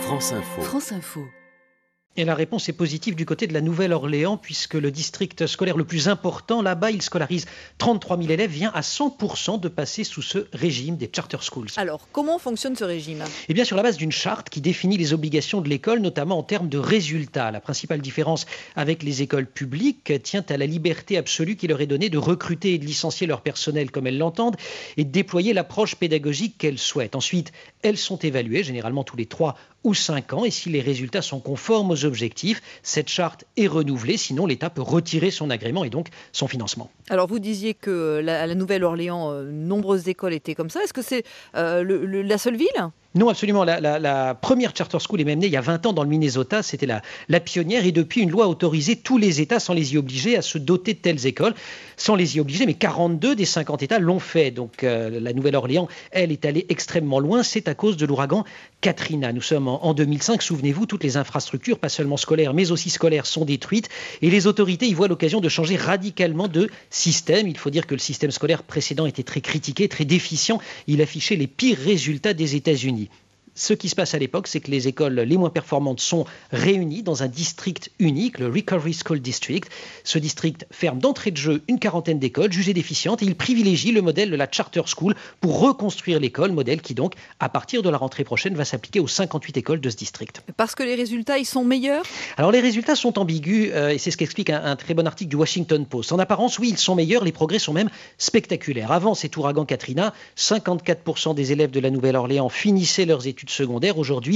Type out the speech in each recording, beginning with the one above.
France Info. France Info. Et la réponse est positive du côté de la Nouvelle-Orléans, puisque le district scolaire le plus important là-bas, il scolarise 33 000 élèves, vient à 100% de passer sous ce régime des charter schools. Alors, comment fonctionne ce régime ? Eh bien, sur la base d'une charte qui définit les obligations de l'école, notamment en termes de résultats. La principale différence avec les écoles publiques tient à la liberté absolue qui leur est donnée de recruter et de licencier leur personnel comme elles l'entendent et de déployer l'approche pédagogique qu'elles souhaitent. Ensuite, elles sont évaluées, généralement tous les 3 ou 5 ans, et si les résultats sont conformes aux objectifs, cette charte est renouvelée, sinon l'État peut retirer son agrément et donc son financement. Alors, vous disiez qu'à la Nouvelle-Orléans, nombreuses écoles étaient comme ça. Est-ce que c'est la seule ville ? Non, absolument. La première charter school est même née il y a 20 ans dans le Minnesota. C'était la pionnière et depuis, une loi a autorisé tous les États, sans les y obliger, à se doter de telles écoles. Sans les y obliger, mais 42 des 50 États l'ont fait. Donc la Nouvelle-Orléans, elle, est allée extrêmement loin. C'est à cause de l'ouragan Katrina. Nous sommes en 2005. Souvenez-vous, toutes les infrastructures, pas seulement scolaires, mais aussi scolaires, sont détruites. Et les autorités y voient l'occasion de changer radicalement de système. Il faut dire que le système scolaire précédent était très critiqué, très déficient. Il affichait les pires résultats des États-Unis. Ce qui se passe à l'époque, c'est que les écoles les moins performantes sont réunies dans un district unique, le Recovery School District. Ce district ferme d'entrée de jeu une quarantaine d'écoles jugées déficientes et il privilégie le modèle de la charter school pour reconstruire l'école, modèle qui donc, à partir de la rentrée prochaine, va s'appliquer aux 58 écoles de ce district. Parce que les résultats, ils sont meilleurs ? Alors, les résultats sont ambigus et c'est ce qu'explique un très bon article du Washington Post. En apparence, oui, ils sont meilleurs, les progrès sont même spectaculaires. Avant cet ouragan Katrina, 54% des élèves de la Nouvelle-Orléans finissaient leurs études secondaires, aujourd'hui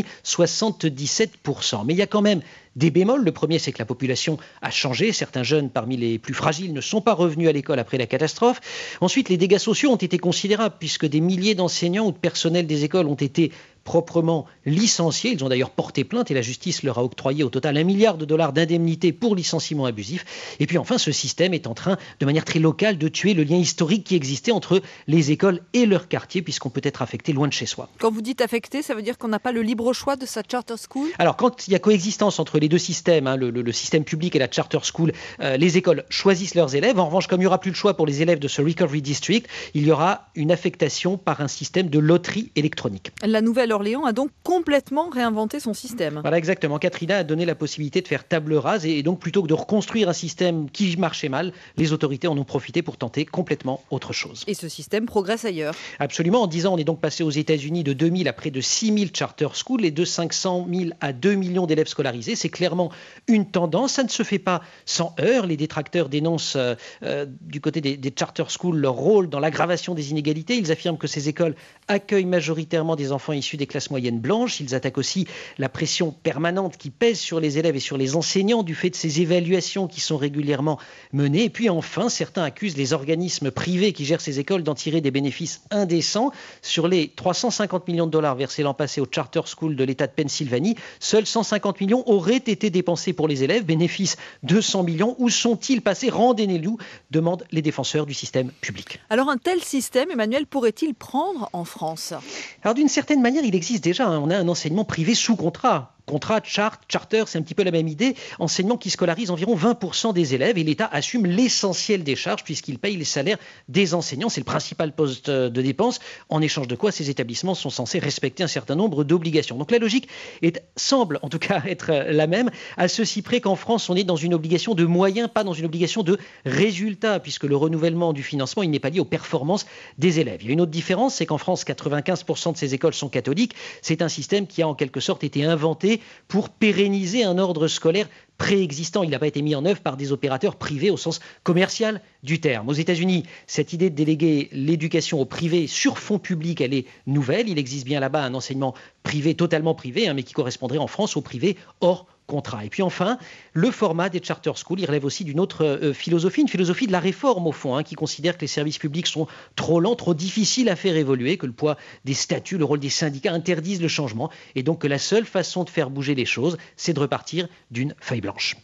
77%. Mais il y a quand même des bémols. Le premier, c'est que la population a changé. Certains jeunes parmi les plus fragiles ne sont pas revenus à l'école après la catastrophe. Ensuite, les dégâts sociaux ont été considérables puisque des milliers d'enseignants ou de personnel des écoles ont été proprement licenciés. Ils ont d'ailleurs porté plainte et la justice leur a octroyé au total $1 milliard d'indemnités pour licenciement abusif. Et puis enfin, ce système est en train, de manière très locale, de tuer le lien historique qui existait entre les écoles et leur quartier, puisqu'on peut être affecté loin de chez soi. Quand vous dites affecté, ça veut dire qu'on n'a pas le libre choix de sa charter school ? Alors, quand il y a coexistence entre les deux systèmes, le système public et la charter school, les écoles choisissent leurs élèves. En revanche, comme il n'y aura plus le choix pour les élèves de ce Recovery District, il y aura une affectation par un système de loterie électronique. La Nouvelle-Orléans a donc complètement réinventé son système. Voilà, exactement. Katrina a donné la possibilité de faire table rase et donc plutôt que de reconstruire un système qui marchait mal, les autorités en ont profité pour tenter complètement autre chose. Et ce système progresse ailleurs. Absolument. En 10 ans, on est donc passé aux États-Unis de 2000 à près de 6000 charter schools et de 500 000 à 2 millions d'élèves scolarisés. C'est clairement une tendance. Ça ne se fait pas sans heurts. Les détracteurs dénoncent du côté des charter schools leur rôle dans l'aggravation des inégalités. Ils affirment que ces écoles accueillent majoritairement des enfants issus des classes moyennes blanches. Ils attaquent aussi la pression permanente qui pèse sur les élèves et sur les enseignants du fait de ces évaluations qui sont régulièrement menées. Et puis enfin, certains accusent les organismes privés qui gèrent ces écoles d'en tirer des bénéfices indécents. Sur les $350 millions versés l'an passé aux charter schools de l'État de Pennsylvanie, seuls 150 millions auraient été dépensés pour les élèves. Bénéfice 200 millions. Où sont-ils passés ? Rendez-les-nous, demandent les défenseurs du système public. Alors un tel système, Emmanuel, pourrait-il prendre en France ? Alors d'une certaine manière, il existe déjà. On a un enseignement privé sous contrat. Contrat, charter, c'est un petit peu la même idée. Enseignement qui scolarise environ 20% des élèves et l'État assume l'essentiel des charges puisqu'il paye les salaires des enseignants. C'est le principal poste de dépense, en échange de quoi ces établissements sont censés respecter un certain nombre d'obligations. Donc la logique semble en tout cas être la même, à ceci près qu'en France, on est dans une obligation de moyens, pas dans une obligation de résultats, puisque le renouvellement du financement, il n'est pas lié aux performances des élèves. Il y a une autre différence, c'est qu'en France, 95% de ces écoles sont catholiques. C'est un système qui a en quelque sorte été inventé pour pérenniser un ordre scolaire préexistant. Il n'a pas été mis en œuvre par des opérateurs privés au sens commercial du terme. Aux États-Unis, cette idée de déléguer l'éducation au privé sur fonds publics, elle est nouvelle. Il existe bien là-bas un enseignement privé, totalement privé, mais qui correspondrait en France au privé hors contrat. Et puis enfin, le format des charter schools, il relève aussi d'une autre philosophie, une philosophie de la réforme au fond, qui considère que les services publics sont trop lents, trop difficiles à faire évoluer, que le poids des statuts, le rôle des syndicats interdisent le changement, et donc que la seule façon de faire bouger les choses, c'est de repartir d'une feuille blanche.